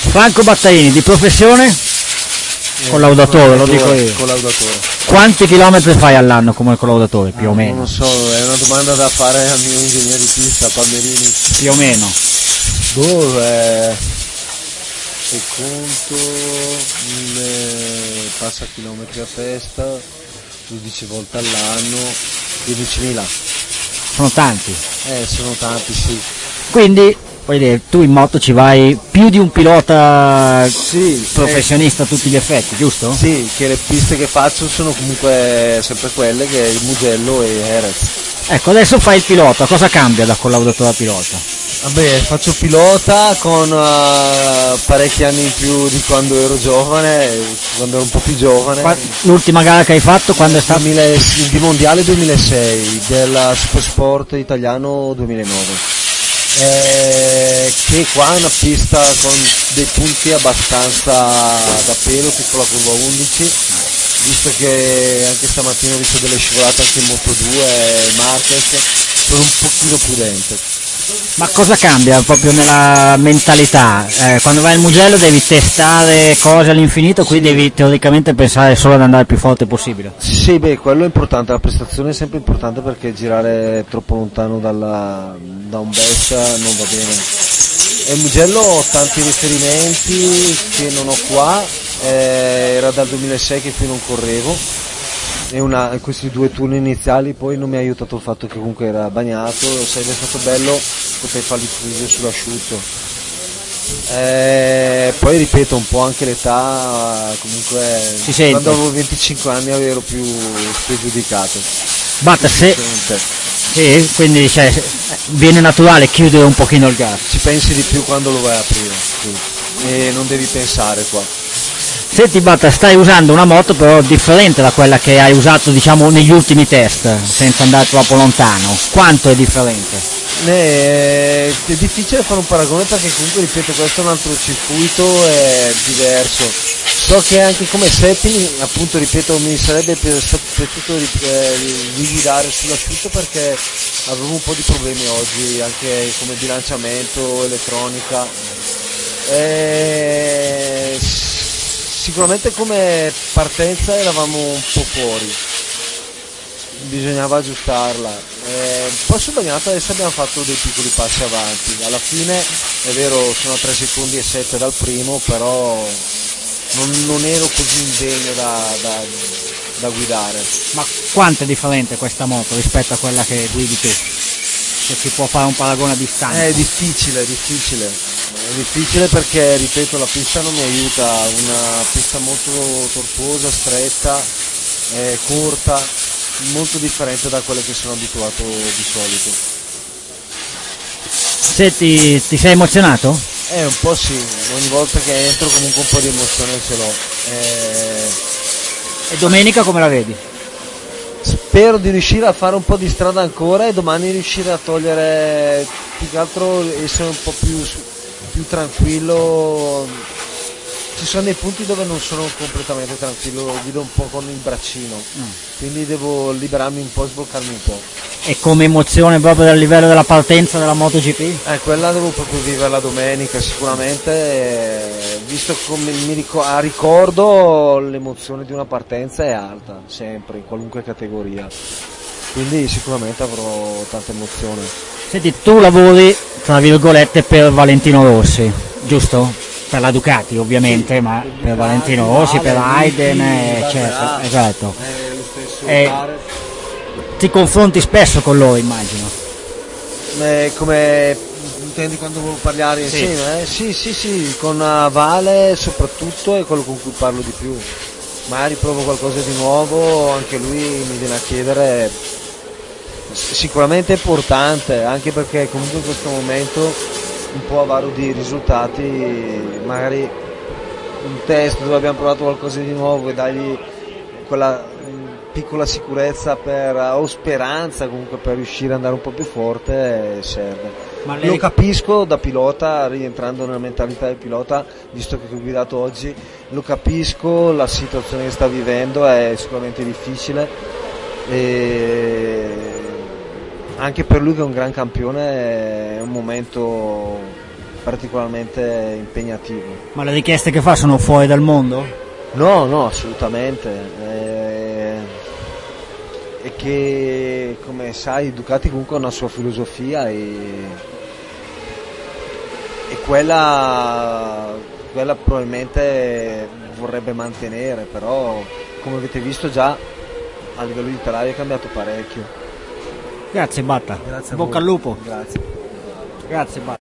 Franco Battaini, di professione? Collaudatore, lo dico io. Collaudatore. Quanti chilometri fai all'anno come collaudatore, più o meno? Non lo so, è una domanda da fare al mio ingegnere di pista, Palmerini. Più o meno. Dove? E conto 1000 passa chilometri a testa, 12 volte all'anno, 15.000. Sono tanti. Sono tanti, sì. Quindi, voglio dire, tu in moto ci vai più di un pilota Sì, professionista a tutti gli effetti, giusto? Sì, che le piste che faccio sono comunque sempre quelle che il Mugello e Jerez. Ecco, adesso fai il pilota, cosa cambia da collaudatore a pilota? Vabbè, faccio pilota con parecchi anni in più di quando ero giovane, quando ero un po' più giovane. L'ultima gara che hai fatto quando è stato? Il mondiale 2006, del Supersport italiano 2009. Che qua è una pista con dei punti abbastanza da pelo, piccola curva 11, visto che anche stamattina ho visto delle scivolate anche in Moto2 e Marquez, sono un pochino prudente. Ma cosa cambia proprio nella mentalità? Quando vai al Mugello devi testare cose all'infinito, qui devi teoricamente pensare solo ad andare il più forte possibile. Sì, beh, quello è importante, la prestazione è sempre importante perché girare troppo lontano da un Brescia non va bene. E il Mugello ho tanti riferimenti che non ho qua, era dal 2006 che qui non correvo. E questi 2 turni iniziali poi non mi ha aiutato il fatto che comunque era bagnato, sarebbe stato bello poter farli chiudere sull'asciutto. Poi ripeto, un po' anche l'età, comunque si sente. Quando avevo 25 anni ero più spregiudicato. Sì, quindi viene naturale chiudere un pochino il gas. Ci pensi di più quando lo vai a aprire, sì. E non devi pensare qua. Senti Batta, stai usando una moto però differente da quella che hai usato diciamo negli ultimi test, senza andare troppo lontano. Quanto è differente? È difficile fare un paragone perché comunque ripeto questo è un altro circuito, è diverso. So che anche come setting, appunto ripeto, mi sarebbe piaciuto guidare sull'asciutto perché avevo un po' di problemi oggi, anche come bilanciamento, elettronica. Sicuramente come partenza eravamo un po' fuori, bisognava aggiustarla. Poi su bagnata adesso abbiamo fatto dei piccoli passi avanti, alla fine è vero sono a 3 secondi e 7 dal primo, però non ero così indegno da guidare. Ma quanto è differente questa moto rispetto a quella che guidi tu? Se si può fare un paragone a distanza? È difficile perché ripeto la pista non mi aiuta, una pista molto tortuosa, stretta, corta, molto differente da quelle che sono abituato di solito. Senti, ti sei emozionato? Un po' sì, ogni volta che entro comunque un po' di emozione ce l'ho. E domenica come la vedi? Spero di riuscire a fare un po' di strada ancora e domani riuscire a togliere, più che altro essere un po' più tranquillo. Ci sono dei punti dove non sono completamente tranquillo, guido un po' con il braccino, quindi devo liberarmi un po' e sbloccarmi un po'. E come emozione proprio dal livello della partenza della MotoGP? Quella devo proprio viverla domenica sicuramente, visto come a ricordo l'emozione di una partenza è alta, sempre, in qualunque categoria, quindi sicuramente avrò tanta emozione. Senti, tu lavori, tra virgolette, per Valentino Rossi, giusto? Per la Ducati ovviamente, sì, ma per Valentino Rossi, per Hayden, eccetera, esatto. Ti confronti spesso con loro, immagino. Come intendi quando parliamo insieme? Sì, con Vale soprattutto è quello con cui parlo di più. Magari provo qualcosa di nuovo, anche lui mi viene a chiedere. Sicuramente è importante, anche perché comunque in questo momento un po' avaro di risultati, magari un test dove abbiamo provato qualcosa di nuovo e dargli quella piccola sicurezza o speranza comunque per riuscire ad andare un po' più forte serve. Lo capisco da pilota, rientrando nella mentalità del pilota, visto che ho guidato oggi, lo capisco, la situazione che sta vivendo è sicuramente difficile e anche per lui che è un gran campione è un momento particolarmente impegnativo. Ma le richieste che fa sono fuori dal mondo? No, assolutamente. E che, come sai, Ducati comunque ha una sua filosofia e quella probabilmente vorrebbe mantenere, però come avete visto già a livello di telaio è cambiato parecchio. Grazie Batta, Grazie a bocca voi. al lupo. Grazie. Grazie Batta.